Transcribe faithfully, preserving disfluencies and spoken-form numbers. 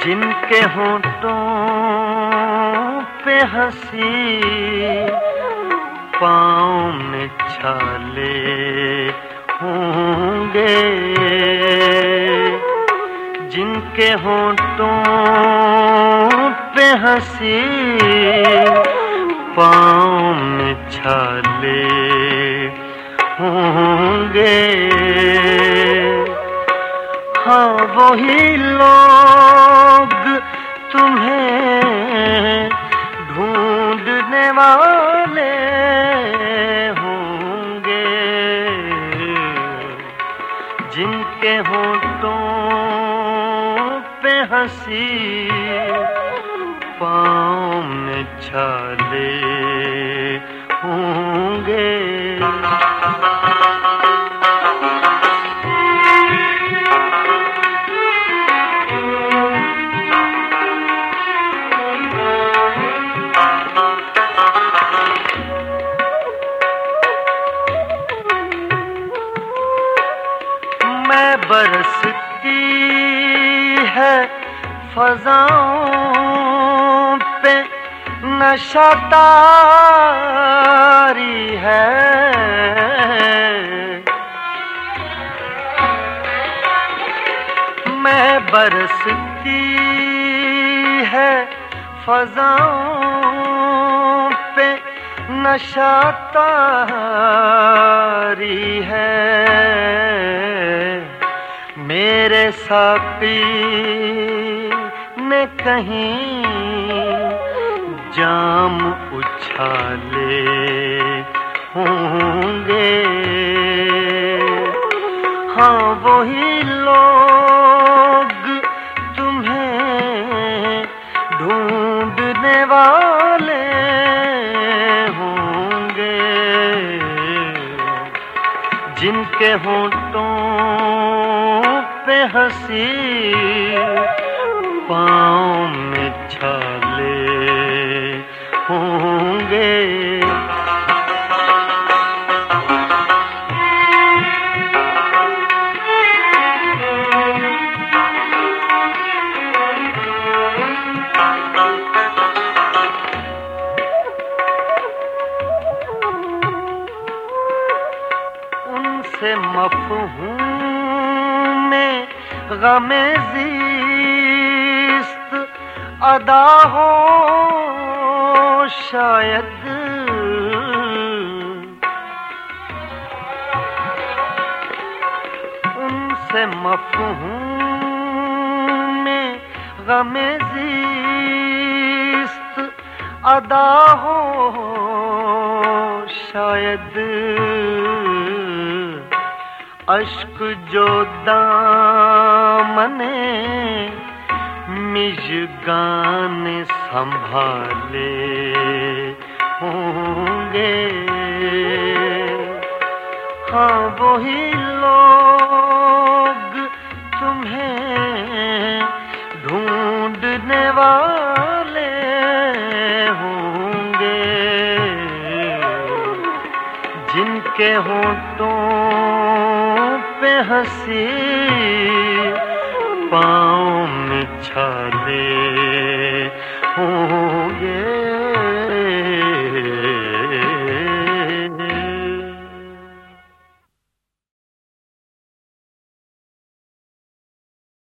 जिनके होंठों पे हंसी, पाँव में छाले होंगे। जिनके होंठों पे हंसी, पाँव में छाले होंगे। हाँ, वही लोग तुम्हें ढूंढने वाले होंगे। जिनके होंठों पे हंसी, पाँव में छाले होंगे। मैं बरसती है फ़ज़ाओं पे नशा तारी है। मैं बरसती है फ़ज़ाओं पे नशा तारी है। मेरे साक़ी ने कहीं जाम उछाले होंगे। हाँ, वही लोग तुम्हें ढूंढने वाले होंगे। जिनके होंठों पे हंसी, पाँव में छाले होंगे। उनसे मफ़हूम में ग़मे ज़िस्त अदा हो शायद। उनसे मफ़हूम में ग़मे ज़िस्त अदा हो शायद। अश्क जो दामने मिज़गान संभाले होंगे। हाँ, वही लोग तुम्हें ढूंढने वाले होंगे। जिनके होंठों पे हंसी, पाँव में छाले होंगे।